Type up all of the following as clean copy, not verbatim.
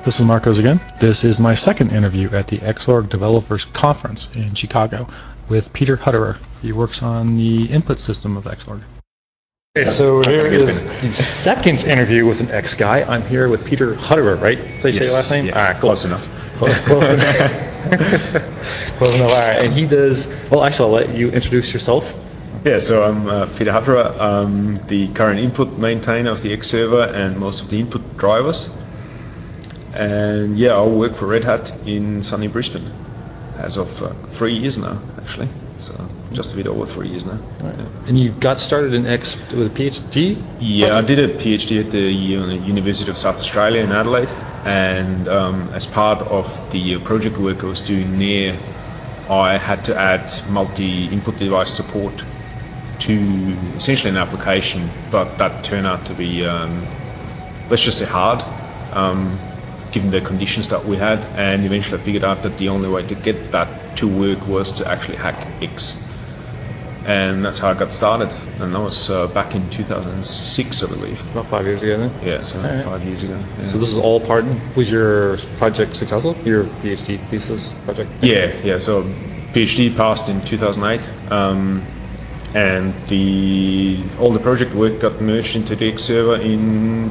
This is Marcos again. This is my second interview at the Xorg Developers Conference in Chicago with Peter Hutterer. He works on the input system of Xorg. Okay, so here is the second interview with an X guy. I'm here with Peter Hutterer, right? Did I say your last name? Yeah, cool. Close enough. Close enough. Close enough. All right. And he does, well, actually, I'll let you introduce yourself. Yeah, so I'm Peter Hutterer. I'm the current input maintainer of the X server and most of the input drivers. And yeah, I work for Red Hat in sunny Brisbane as of 3 years now, actually. So just a bit over 3 years now. Right. Yeah. And you got started in X with a PhD? Yeah, I did a PhD at the University of South Australia in Adelaide. And as part of the project work I was doing there, I had to add multi-input device support to essentially an application, but that turned out to be, let's just say, hard. Given the conditions that we had, and eventually I figured out that the only way to get that to work was to actually hack X. And that's how I got started, and that was back in 2006, I believe. About 5 years ago then? Yeah, so right. 5 years ago. Yeah. So this is all part, was your project successful? Your PhD thesis project? Yeah, so PhD passed in 2008. And all the project work got merged into the X server in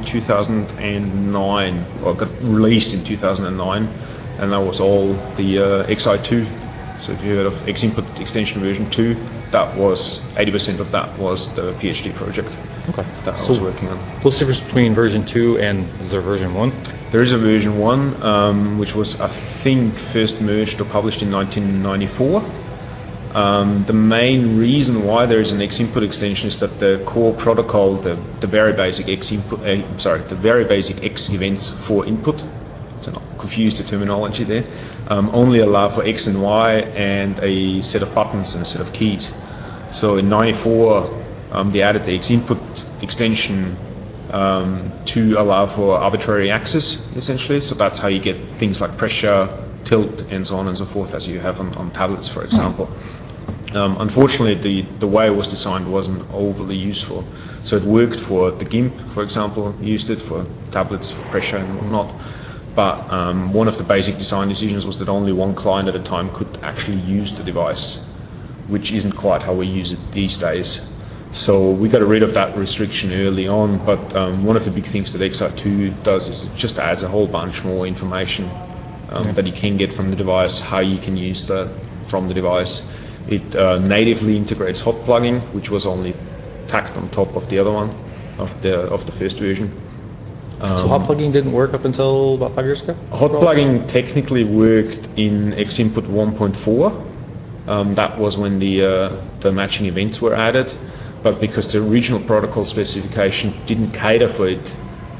2009, or got released in 2009, and that was all the XI2. So if you heard of X Input Extension version 2, that was 80% of that was the PhD project. Okay. That I was working on. What's the difference between version 2 and is there version 1? There is a version 1, which was, I think, first merged or published in 1994. The main reason why there is an X input extension is that the core protocol, the very basic X input, the very basic X events for input, so not confuse the terminology there, only allow for X and Y and a set of buttons and a set of keys. So in '94, they added the X input extension to allow for arbitrary access, essentially. So that's how you get things like pressure, tilt, and so on and so forth, as you have on tablets, for example. Unfortunately, the way it was designed wasn't overly useful. So it worked for the GIMP, for example, used it for tablets, for pressure and whatnot. But one of the basic design decisions was that only one client at a time could actually use the device, which isn't quite how we use it these days. So we got rid of that restriction early on, but one of the big things that XI2 does is it just adds a whole bunch more information that you can get from the device, how you can use that from the device. It natively integrates hot plugging, which was only tacked on top of the other one, of the first version. So hot plugging didn't work up until about 5 years ago? Hot plugging technically worked in X Input 1.4. That was when the matching events were added, but because the original protocol specification didn't cater for it,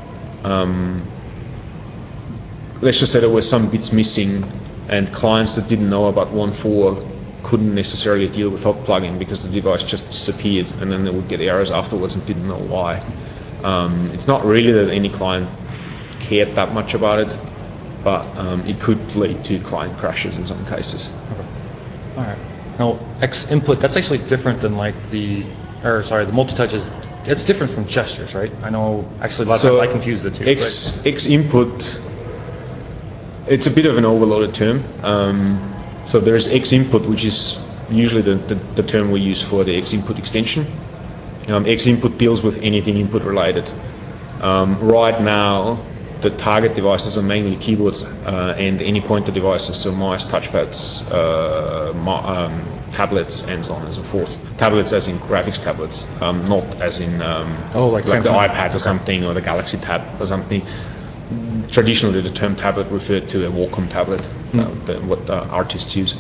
let's just say there were some bits missing, and clients that didn't know about 1.4 couldn't necessarily deal with hot plugging because the device just disappeared, and then they would get errors afterwards and didn't know why. It's not really that any client cared that much about it, but it could lead to client crashes in some cases. Okay. All right. Now, X input, that's actually different than the multi-touch is. It's different from gestures, right? I know. Actually, a lot of times I confuse the two. X input. It's a bit of an overloaded term. So there's X input, which is usually the term we use for the X input extension. X input deals with anything input related. Right now, the target devices are mainly keyboards and any pointer devices, so mice, touchpads, tablets, and so on and so forth. Tablets as in graphics tablets, not as in like the iPad or something, or the Galaxy Tab or something. Traditionally, the term tablet referred to a Wacom tablet, what the artists use.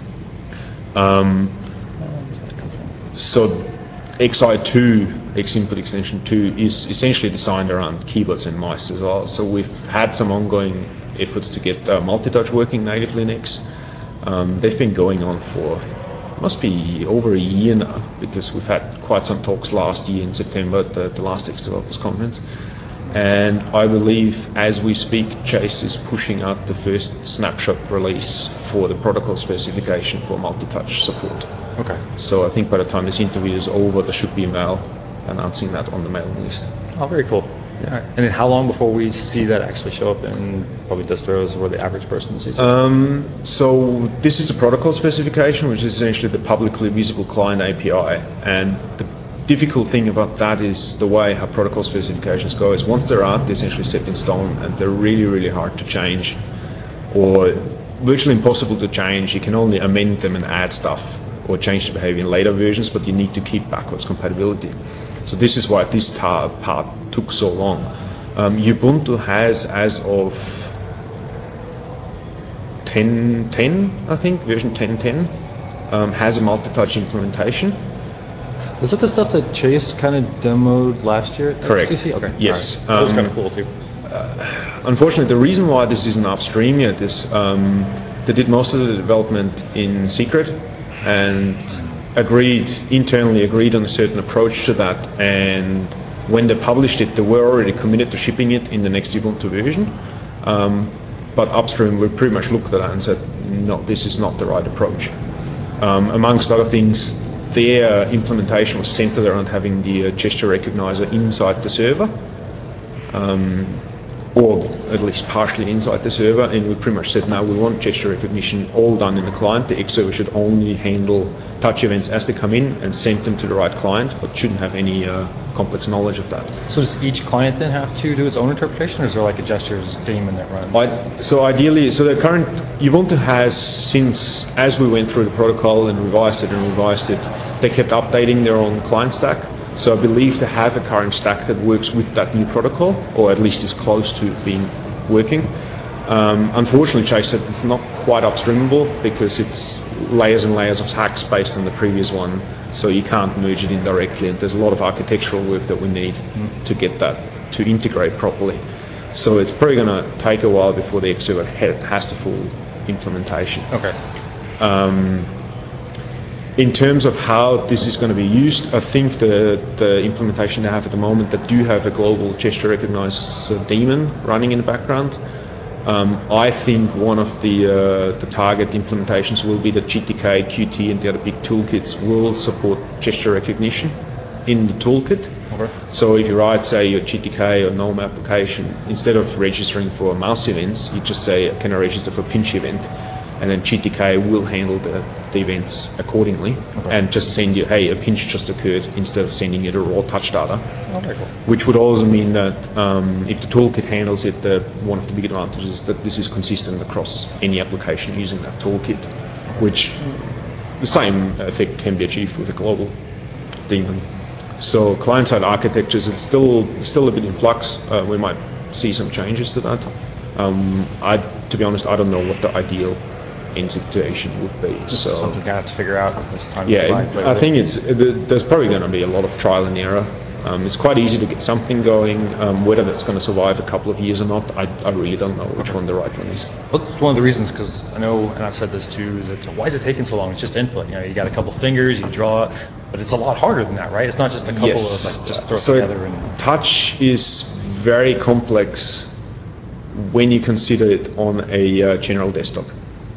So XI2, X Input Extension 2, is essentially designed around keyboards and mice as well. So we've had some ongoing efforts to get multi-touch working natively in X. They've been going on for, must be over a year now, because we've had quite some talks last year in September at the last X Developers Conference. And I believe, as we speak, Chase is pushing out the first snapshot release for the protocol specification for multi-touch support. Okay. So I think by the time this interview is over, there should be a mail announcing that on the mailing list. Oh, very cool. Yeah. And then how long before we see that actually show up in probably distros where the average person sees it? So this is a protocol specification, which is essentially the publicly visible client API. And the difficult thing about that is the way how protocol specifications go is once they're out, they're essentially set in stone, and they're really, really hard to change, or virtually impossible to change. You can only amend them and add stuff or change the behavior in later versions, but you need to keep backwards compatibility. So this is why this part took so long. Ubuntu has, as of 10.10, I think, version 10.10, has a multi-touch implementation. Is that the stuff that Chase kind of demoed last year at Correct. XCC? Okay. Yes. Right. That was kind of cool too. Unfortunately, the reason why this isn't upstream yet is they did most of the development in secret and internally agreed on a certain approach to that. And when they published it, they were already committed to shipping it in the next Ubuntu version. But upstream, we pretty much looked at that and said, no, this is not the right approach. Amongst other things, their implementation was centered around having the gesture recognizer inside the server, or at least partially inside the server, and we pretty much said, no, we want gesture recognition all done in the client. The X server should only handle touch events as they come in and send them to the right client, but shouldn't have any complex knowledge of that. So does each client then have to do its own interpretation, or is there like a gestures daemon that runs? So ideally, the current Ubuntu has, since as we went through the protocol and revised it, they kept updating their own client stack. So I believe they have a current stack that works with that new protocol, or at least is close to being working. Unfortunately, Chase said it's not quite upstreamable because it's layers and layers of hacks based on the previous one, so you can't merge it in directly, and there's a lot of architectural work that we need to get that to integrate properly. So it's probably going to take a while before the X server has the full implementation. Okay. In terms of how this is going to be used, I think the implementation they have at the moment that do have a global gesture recognizer daemon running in the background, I think one of the target implementations will be that GTK, Qt, and the other big toolkits will support gesture recognition in the toolkit. Okay. So if you write, say, your GTK or GNOME application, instead of registering for mouse events, you just say, can I register for pinch event? And then GTK will handle the events accordingly, and just send you, hey, a pinch just occurred, instead of sending you the raw touch data. Oh, very cool. Which would also mean that if the toolkit handles it, one of the big advantages is that this is consistent across any application using that toolkit, which the same effect can be achieved with a global daemon. So client-side architectures, it's still a bit in flux. We might see some changes to that. To be honest, I don't know what the ideal end situation would be. So something you have to figure out this time. Yeah, I think there's probably going to be a lot of trial and error. It's quite easy to get something going. Whether that's going to survive a couple of years or not, I really don't know which one the right one is. Well, that's one of the reasons, because I know, and I've said this too, is that why is it taking so long? It's just input. You got a couple fingers, you draw, but it's a lot harder than that, right? It's not just a couple of just throw it together. And touch is very complex when you consider it on a general desktop.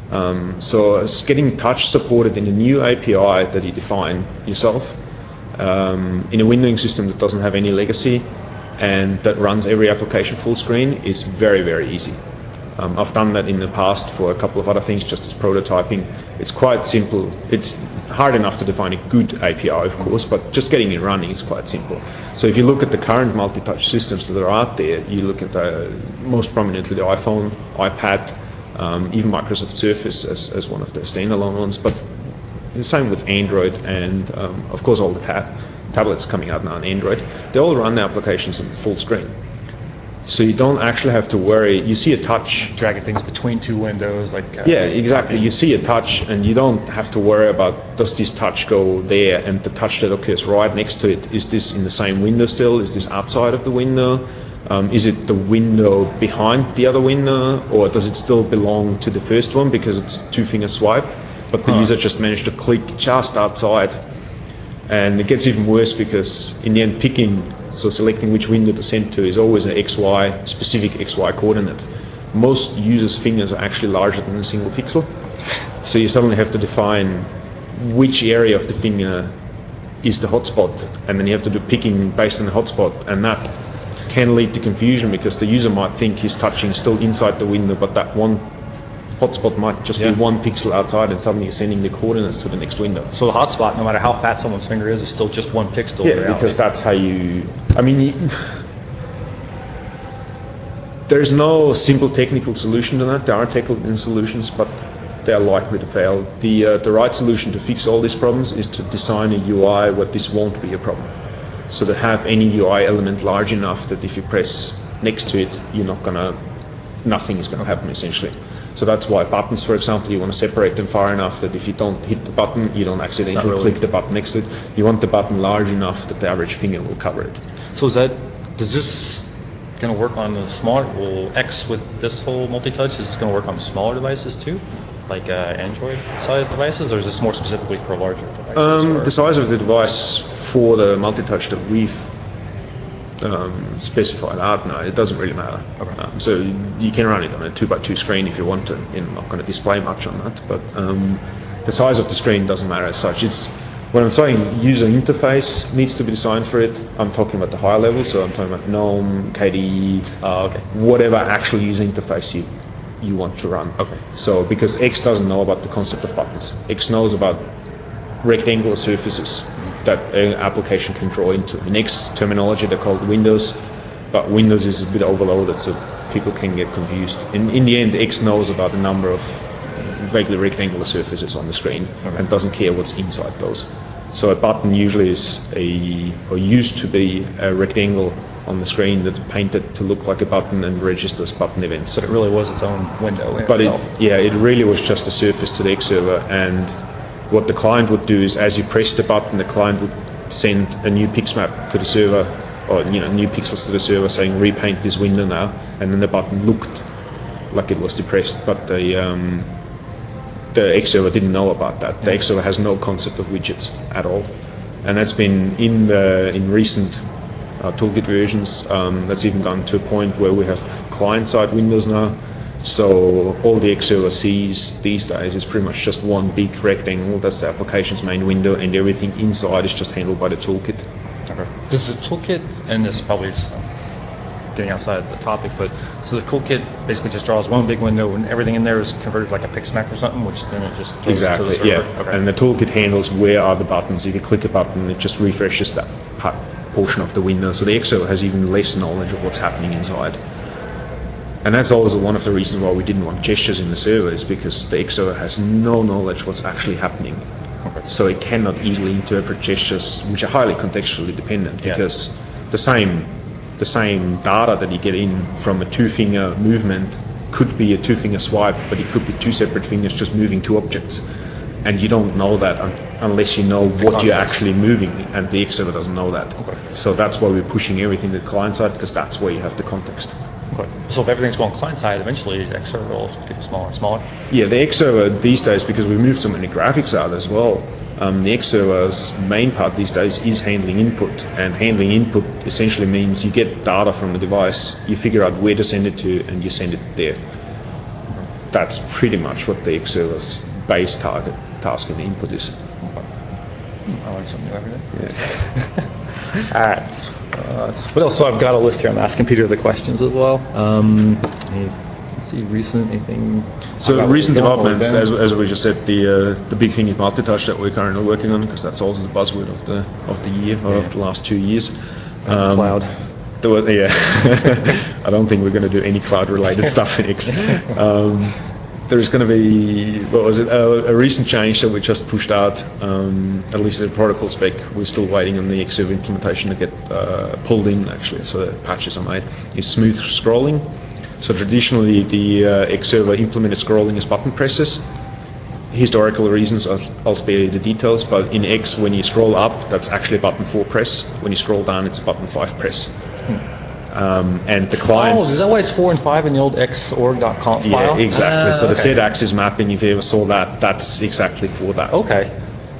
So getting touch supported in a new API that you define yourself in a windowing system that doesn't have any legacy and that runs every application full screen is very, very easy. I've done that in the past for a couple of other things, just as prototyping. It's quite simple. It's hard enough to define a good API, of course, but just getting it running is quite simple. So if you look at the current multi-touch systems that are out there, you look at most prominently the iPhone, iPad, even Microsoft Surface as one of the standalone ones, but the same with Android and, of course, all the tablets coming out now on Android. They all run the applications in full screen. So you don't actually have to worry. You see a touch. Dragging things between two windows. Yeah, exactly. You see a touch and you don't have to worry about, does this touch go there, and the touch that occurs right next to it, is this in the same window still? Is this outside of the window? Is it the window behind the other window, or does it still belong to the first one because it's two-finger swipe, but the user just managed to click just outside? And it gets even worse because in the end selecting which window to send to is always an XY, specific XY coordinate. Most users' fingers are actually larger than a single pixel. So you suddenly have to define which area of the finger is the hotspot, and then you have to do picking based on the hotspot, and that can lead to confusion because the user might think he's touching still inside the window, but that one hotspot might just be 1 pixel outside, and suddenly you're sending the coordinates to the next window. So the hotspot, no matter how fat someone's finger is still just 1 pixel. Yeah, because that's how you. I mean, there's no simple technical solution to that. There are technical solutions, but they're likely to fail. The right solution to fix all these problems is to design a UI where this won't be a problem. So to have any UI element large enough that if you press next to it, nothing is going to happen essentially. So that's why buttons, for example, you want to separate them far enough that if you don't hit the button, you don't accidentally click the button next to it. You want the button large enough that the average finger will cover it. So does this going to work on the smaller, X with this whole multi-touch, is this going to work on smaller devices too? Like Android size devices, or is this more specifically for larger devices? The size of the device for the multi-touch that we've specified out now, it doesn't really matter. Okay. So you can run it on a 2x2 screen if you want to. You're not going to display much on that, but the size of the screen doesn't matter as such. When I'm saying user interface needs to be designed for it, I'm talking about the higher level, so I'm talking about GNOME, KDE, whatever actual user interface you want to run. Okay. So because X doesn't know about the concept of buttons. X knows about rectangular surfaces that an application can draw into. In X terminology, they're called windows, but Windows is a bit overloaded, so people can get confused. In the end, X knows about the number of vaguely rectangular surfaces on the screen and doesn't care what's inside those. So a button usually is used to be a rectangle on the screen that's painted to look like a button and registers button events. So it really was its own window in itself. It really was just a surface to the X server, and what the client would do is as you press the button, the client would send a new pixmap to the server, or new pixels to the server saying repaint this window now, and then the button looked like it was depressed, but the X server didn't know about that. The X server has no concept of widgets at all, and that's been in recent toolkit versions. That's even gone to a point where we have client-side windows now. So all the X server sees these days is pretty much just one big rectangle. That's the application's main window, and everything inside is just handled by the toolkit. Okay. Does the toolkit, and this is probably getting outside the topic, but so the toolkit basically just draws one big window and everything in there is converted like a pixmap or something, which then it just goes to the server? Yeah. Okay. And the toolkit handles where are the buttons. If you click a button, it just refreshes that portion of the window. So the X server has even less knowledge of what's happening inside. And that's also one of the reasons why we didn't want gestures in the server, is because the X server has no knowledge what's actually happening. Okay. So it cannot easily interpret gestures, which are highly contextually dependent, because the same data that you get in from a 2-finger movement could be a 2-finger swipe, but it could be 2 separate fingers just moving 2 objects. And you don't know that unless you know what you're actually moving, and the X server doesn't know that. Okay. So that's why we're pushing everything to the client side, because that's where you have the context. Okay. So if everything's going client side, eventually the X server will get smaller and smaller? Yeah, the X server these days, because we've moved so many graphics out as well, the X server's main part these days is handling input. And handling input essentially means you get data from the device, you figure out where to send it to, and you send it there. That's pretty much what the X server's base task in the input is. Okay. I learned something new every day. Yeah. All right. What else? So I've got a list here. I'm asking Peter the questions as well. Let's see, anything? So recent developments, as we just said, the big thing is multi-touch that we're currently working on, because that's also the buzzword of the year, or of the last 2 years. Cloud. I don't think we're going to do any cloud-related stuff in X. There's going to be, a recent change that we just pushed out, at least the protocol spec. We're still waiting on the X server implementation to get pulled in, actually, so that patches are made, is smooth scrolling. So traditionally, the X server implemented scrolling as button presses. Historical reasons, I'll spare you the details, but in X, when you scroll up, that's actually a button 4 press. When you scroll down, it's a button 5 press. And the clients... Oh, is that why it's 4 and 5 in the old xorg.conf file? Yeah, exactly. So the Z-axis mapping, if you ever saw that, that's exactly for that. Okay.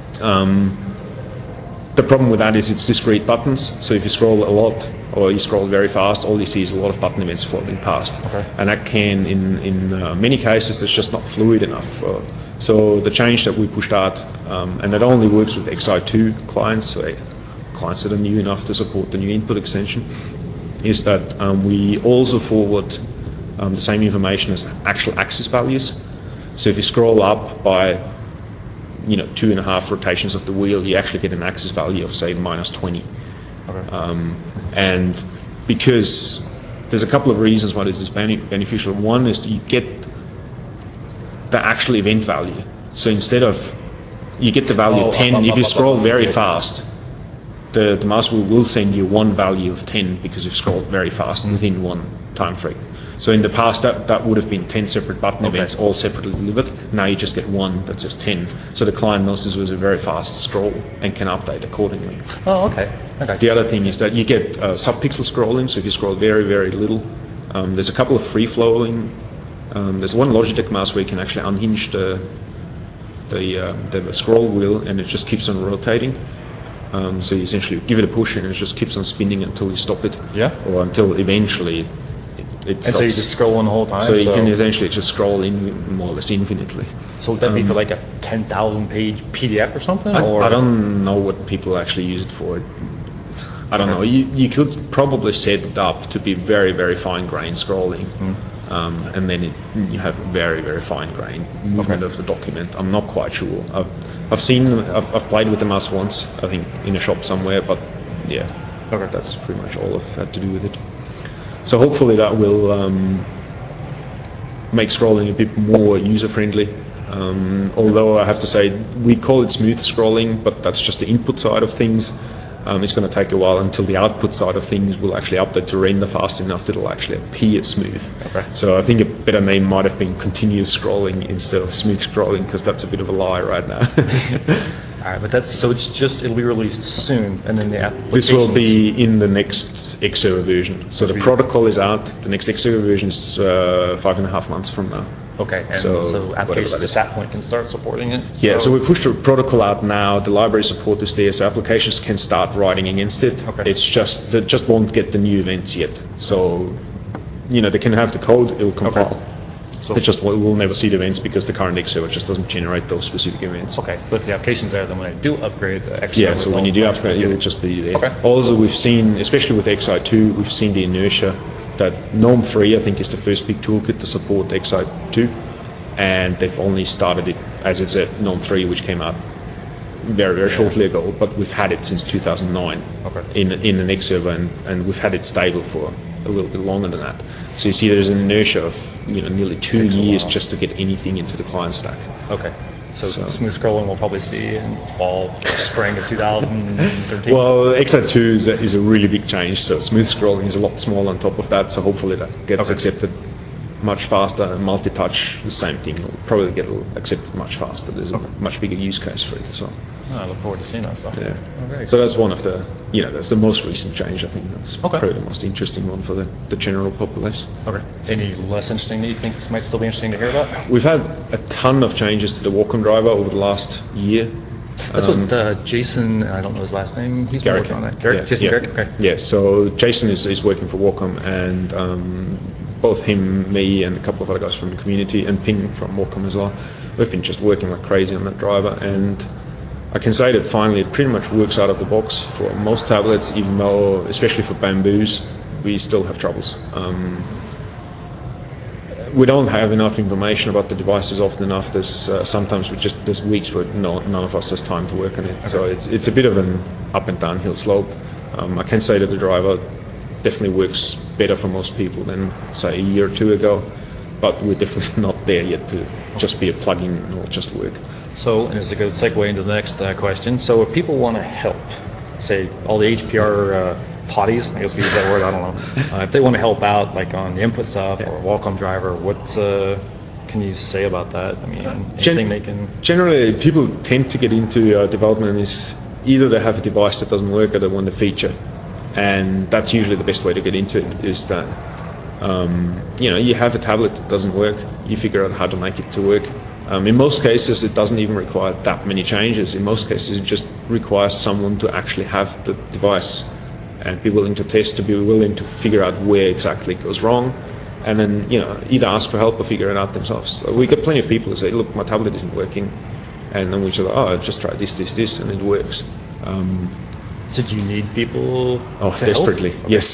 The problem with that is it's discrete buttons. So if you scroll a lot or you scroll very fast, all you see is a lot of button events floating past. Okay. And that can, in many cases, it's just not fluid enough. So the change that we pushed out, and it only works with XI2 clients, so clients that are new enough to support the new input extension, is that we also forward the same information as actual axis values. So if you scroll up by 2.5 rotations of the wheel, you actually get an axis value of, say, -20. Okay. And because there's a couple of reasons why this is beneficial. One is you get the actual event value. So instead of, you get the value 10, if you scroll very fast, the mouse wheel will send you one value of 10 because you've scrolled very fast within one time frame. So in the past, that would have been 10 separate button events, all separately delivered. Now you just get one that says 10. So the client knows this was a very fast scroll and can update accordingly. Oh, okay. The other thing is that you get sub-pixel scrolling. So if you scroll very, very little, there's a couple of free-flowing. There's one Logitech mouse where you can actually unhinge the scroll wheel, and it just keeps on rotating. So you essentially give it a push and it just keeps on spinning until you stop it. Yeah. Or until eventually it stops. And so you just scroll on the whole time? So you can essentially just scroll in more or less infinitely. So would that be for like a 10,000 page PDF or something? I don't know what people actually use it for. I don't know. You could probably set it up to be very, very fine-grained scrolling. And then you have very, very fine-grained movement of the document. I'm not quite sure. I've played with the mouse once, I think, in a shop somewhere, but yeah, that's pretty much all I've had to do with it. So hopefully that will make scrolling a bit more user-friendly. Although I have to say, we call it smooth scrolling, but that's just the input side of things. It's going to take a while until the output side of things will actually update to render fast enough that it'll actually appear smooth. So I think a better name might have been continuous scrolling instead of smooth scrolling, because that's a bit of a lie right now. All right, but it'll be released soon, and then the application. This will be in the next Xserver version. So the protocol is out. The next Xserver version is 5.5 months from now. Okay, and so applications at that point can start supporting it? Yeah, so we pushed the protocol out now. The library support is there, so applications can start writing against it. It's just, they just won't get the new events yet. So, they can have the code, it'll compile. So it's just, we'll never see the events because the current Xserver just doesn't generate those specific events. Okay, but if the application's there, then when I do upgrade the Xserver... Yeah, so when you do upgrade, it'll just be there. Also, we've seen, especially with XI2, we've seen the inertia that GNOME 3, I think, is the first big toolkit to support XI2, and they've only started it, as it's at GNOME 3, which came out very, very shortly ago, but we've had it since 2009 in an Xserver, and we've had it stable for a little bit longer than that. So you see there's an inertia of nearly 2 years just to get anything into the client stack. Okay. So smooth scrolling we'll probably see in fall, spring of 2013? Well, XI2 is a really big change, so smooth scrolling is a lot small on top of that, so hopefully that gets accepted much faster. And multi-touch, the same thing, will probably get accepted much faster. There's a much bigger use case for it as well. I look forward to seeing that stuff. Yeah. So that's one of the, that's the most recent change, I think. That's probably the most interesting one for the general populace. Okay. Any less interesting that you think might still be interesting to hear about? We've had a ton of changes to the Wacom driver over the last year. That's what Jason, I don't know his last name, he's been working on that. Garrick? Jason Garrick? Okay. Yeah, so Jason is working for Wacom, and both him, me, and a couple of other guys from the community, and Ping from Wacom as well, we've been just working like crazy on that driver, and I can say that finally it pretty much works out of the box for most tablets, even though, especially for Bamboos, we still have troubles. We don't have enough information about the devices often enough. There's sometimes there's weeks where none of us has time to work on it. So it's a bit of an up and downhill slope. I can say that the driver definitely works better for most people than, say, a year or two ago, but we're definitely not there yet to just be a plugin and it'll just work. So, and it's a good segue into the next question. So if people want to help, say all the HPR potties, I guess we use that word, I don't know. If they want to help out, like on the input stuff or Wacom driver, what can you say about that? I mean, anything they can... Generally, people tend to get into development is either they have a device that doesn't work or they want a feature. And that's usually the best way to get into it, is that, you have a tablet that doesn't work, you figure out how to make it to work. In most cases, it doesn't even require that many changes. In most cases, it just requires someone to actually have the device and be willing to test, to be willing to figure out where exactly it goes wrong, and then either ask for help or figure it out themselves. So we get plenty of people who say, look, my tablet isn't working, and then we say, oh, I've just tried this, and it works. So do you need people Oh, to desperately, help? yes.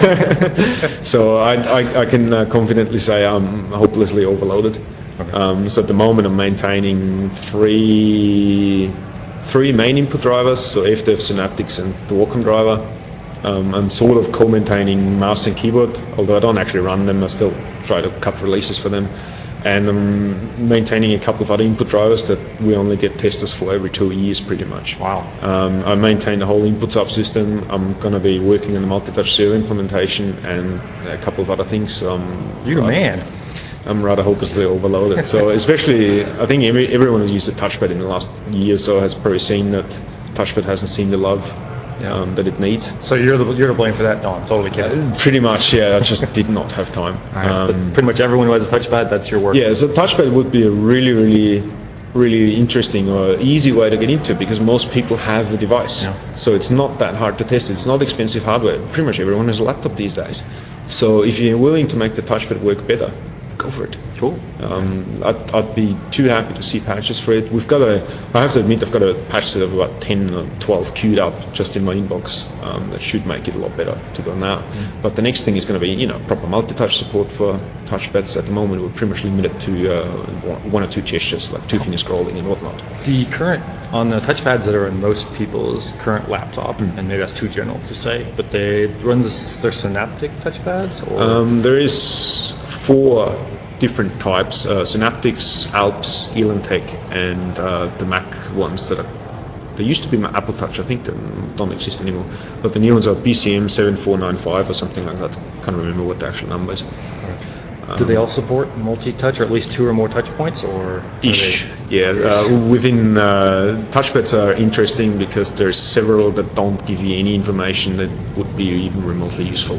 So I can confidently say I'm hopelessly overloaded. Okay. So at the moment I'm maintaining three main input drivers, so FDEV, Synaptics and the Wacom driver. I'm sort of co-maintaining mouse and keyboard, although I don't actually run them. I still try to cut releases for them. And I'm maintaining a couple of other input drivers that we only get testers for every 2 years pretty much. Wow. I maintain the whole input subsystem. I'm going to be working on the multi-touch serial implementation and a couple of other things. You're a man. I'm rather hopelessly overloaded. So especially, I think everyone who's used the touchpad in the last year or so has probably seen that touchpad hasn't seen the love that it needs. So you're to blame for that? No, I'm totally kidding. Pretty much, yeah. I just did not have time. But pretty much everyone who has a touchpad, that's your work. Yeah, so touchpad would be a really interesting or easy way to get into, because most people have a device. Yeah. So it's not that hard to test it. It's not expensive hardware. Pretty much everyone has a laptop these days. So if you're willing to make the touchpad work better, go for it. Cool. I'd be too happy to see patches for it. I have to admit, I've got a patch set of about 10 or 12 queued up just in my inbox that should make it a lot better to go now. But the next thing is going to be, proper multi-touch support for touchpads. At the moment, we're pretty much limited to one or two gestures, like two-finger scrolling and whatnot. The current, on the touchpads that are in most people's current laptop, and maybe that's too general to say, but they run their Synaptic touchpads? Or? There is 4 different types: Synaptics, Alps, Elantech, and the Mac ones that are. There used to be Apple Touch, I think, that don't exist anymore. But the new ones are BCM 7495 or something like that. Can't remember what the actual number is. Do they all support multi-touch, or at least 2 or more touch points, or? Ish, yeah. Within touchpads are interesting because there's several that don't give you any information that would be even remotely useful.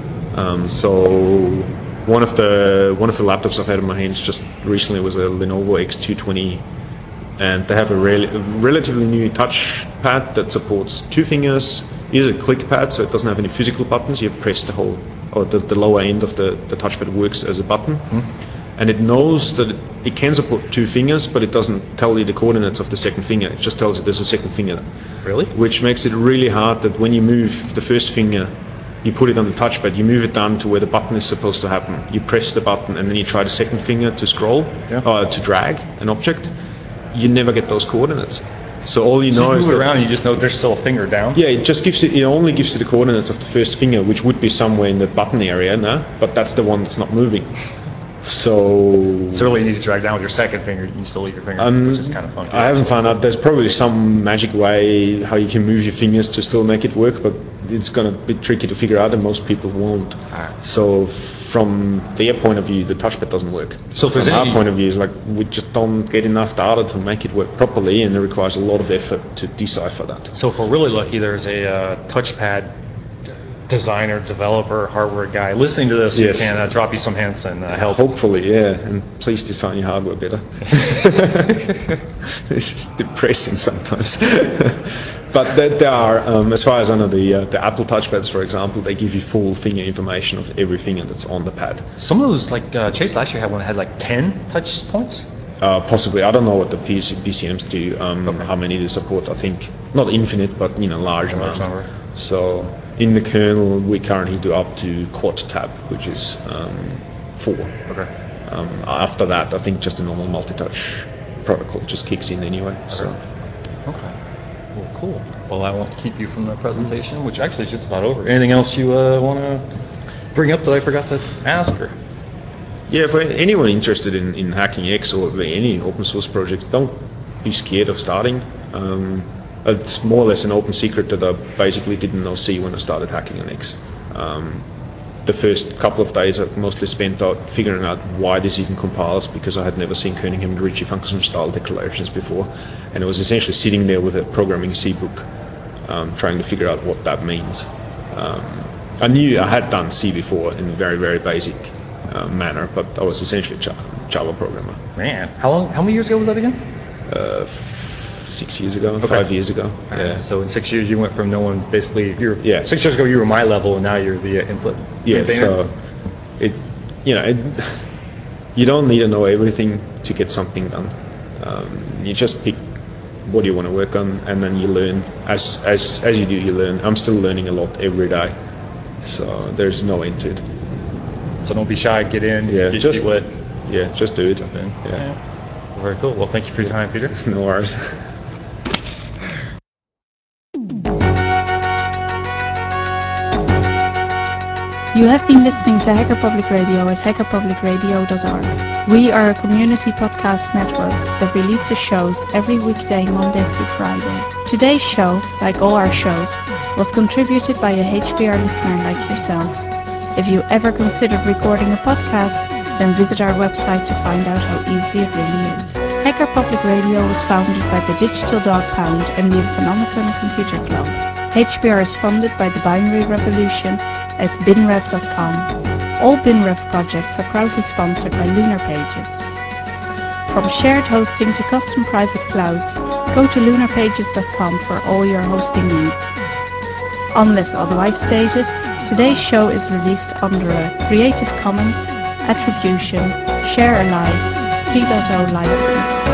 So one of the laptops I've had in my hands just recently was a Lenovo X220, and they have a relatively new touchpad that supports 2 fingers. It is a click pad, so it doesn't have any physical buttons. You press the lower end of the touchpad works as a button. And it knows that it can support 2 fingers, but it doesn't tell you the coordinates of the second finger. It just tells you there's a second finger. Really? Which makes it really hard that when you move the first finger, you put it on the touchpad, you move it down to where the button is supposed to happen. You press the button and then you try the second finger to scroll, to drag an object. You never get those coordinates. So all you know is move it around and you just know there's still a finger down? Yeah, it only gives you the coordinates of the first finger, which would be somewhere in the button area now, but that's the one that's not moving. So really you need to drag down with your second finger, you can still leave your finger, which is kind of funky. I haven't found out. There's probably some magic way how you can move your fingers to still make it work, but it's going to be tricky to figure out, and most people won't. So from their point of view, the touchpad doesn't work. So from our point of view, it's like we just don't get enough data to make it work properly, and it requires a lot of effort to decipher that. So if we're really lucky, there's a touchpad designer, developer, hardware guy listening to this, yes, who can drop you some hints and help. Hopefully, yeah, and please design your hardware better. This is depressing sometimes. But there are, as far as I know, the Apple touchpads, for example, they give you full finger information of every finger that's on the pad. Some of those, like Chase last year had one that had like 10 touch points. Possibly. I don't know what the BCMs do, how many they support. I think not infinite, but large amount. Number. So in the kernel, we currently do up to quad tab, which is 4. Okay. After that, I think just a normal multi-touch protocol just kicks in anyway. Okay. So. Okay. Well, cool. Well, I won't keep you from the presentation, which actually is just about over. Anything else you want to bring up that I forgot to ask? Or? Yeah, for anyone interested in Hacking X or any open source project, don't be scared of starting. It's more or less an open secret that I basically didn't see when I started hacking on X. The first couple of days I mostly spent out figuring out why this even compiles, because I had never seen Kernighan and Ricci function style declarations before, and I was essentially sitting there with a programming C book trying to figure out what that means. I knew I had done C before in a very, very basic manner, but I was essentially a Java programmer. Man, how many years ago was that again? 6 years ago, 5 years ago. Yeah. So in 6 years, you went from no one basically. 6 years ago, you were my level, and now you're the input. Yeah. So you don't need to know everything to get something done. You just pick what do you want to work on, and then you learn as you do. You learn. I'm still learning a lot every day, so there's no end to it. So don't be shy. Get in. Yeah, get just wet. Yeah, just do it. Yeah. Very cool. Well, thank you for your time, Peter. No worries. You have been listening to Hacker Public Radio at hackerpublicradio.org. We are a community podcast network that releases shows every weekday, Monday through Friday. Today's show, like all our shows, was contributed by a HPR listener like yourself. If you ever considered recording a podcast, then visit our website to find out how easy it really is. Hacker Public Radio was founded by the Digital Dog Pound and the Infonomicon Computer Club. HPR is funded by the Binary Revolution at binrev.com. All BinRev projects are proudly sponsored by Lunar Pages. From shared hosting to custom private clouds, go to lunarpages.com for all your hosting needs. Unless otherwise stated, today's show is released under a Creative Commons Attribution Share Alike 3.0 license.